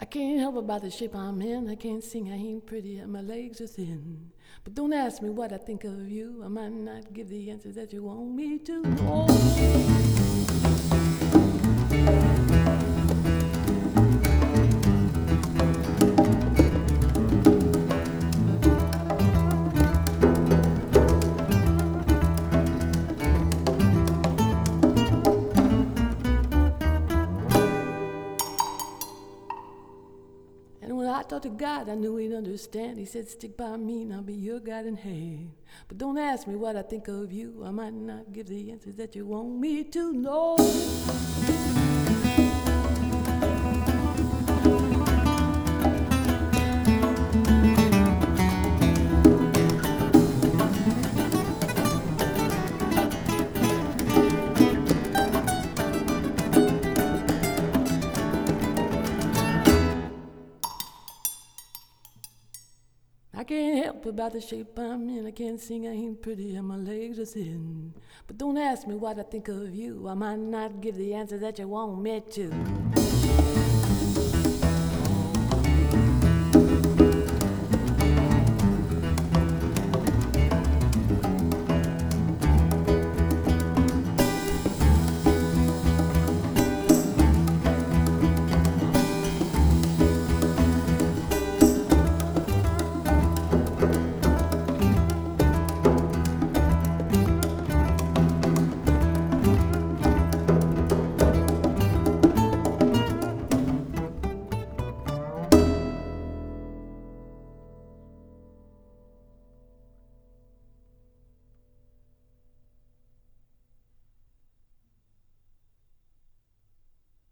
can't help about the shape I'm in. I can't sing, I ain't pretty, and my legs are thin. But don't ask me what I think of you. I might not give the answers that you want me to. And when I talked to God, I knew he'd understand. He said, stick by me and I'll be your guiding hand. But don't ask me what I think of you. I might not give the answers that you want me to know. I can't help about the shape I'm in. I can't sing, I ain't pretty, and my legs are thin. But don't ask me what I think of you. I might not give the answer that you want me to.